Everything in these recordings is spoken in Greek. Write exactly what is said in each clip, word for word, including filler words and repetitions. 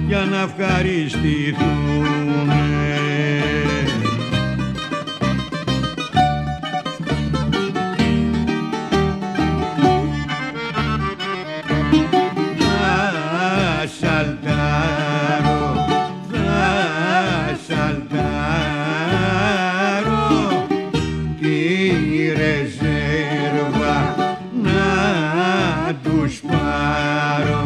για να ευχαριστηθούνε. Θα σαλτάρω, θα σαλτάρω τη ρεζέρβα να τους πάρω.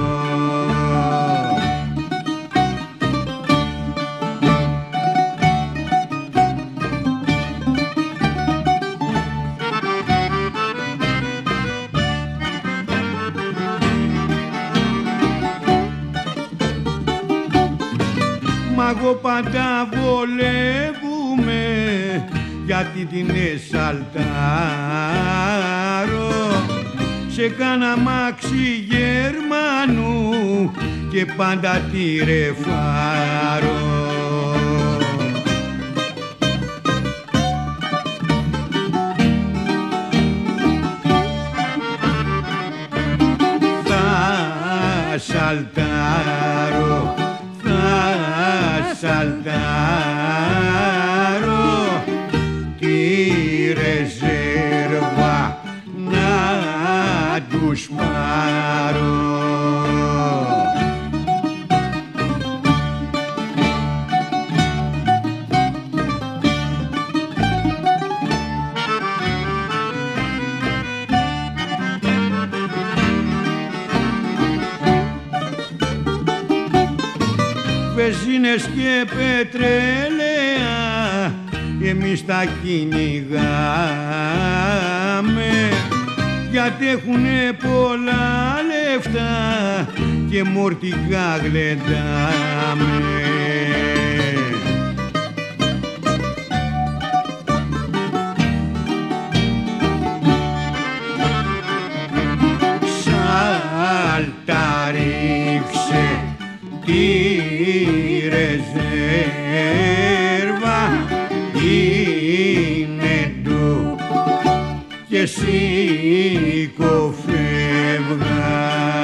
Μα εγώ πάντα βολεύουμε γιατί την εσαλτάρω σε κάνα μάξι Γερμανού και πάντα τη ρεφάρω. Θα σαλτάρω, θα σαλτάρω τη ρεζέρβα να τους πάρω. Βενζίνες και πετρέλαια εμείς τα κυνηγάμε γιατί έχουνε πολλά λεφτά και μορτικά γλεντάμε. Σάλτα ρίξε τη ρεζέρβα είναι του και σήκω φεύγα.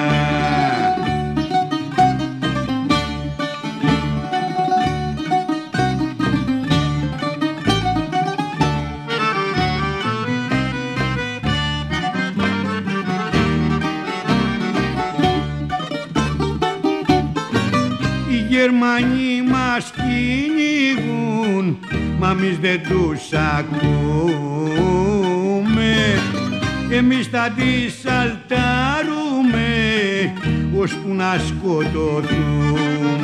Οι Γερμανοί μας κυνηγούν μα εμείς δεν τους ακούμε. Εμείς θα τις σαλτάρουμε ώσπου να σκοτωθούμε.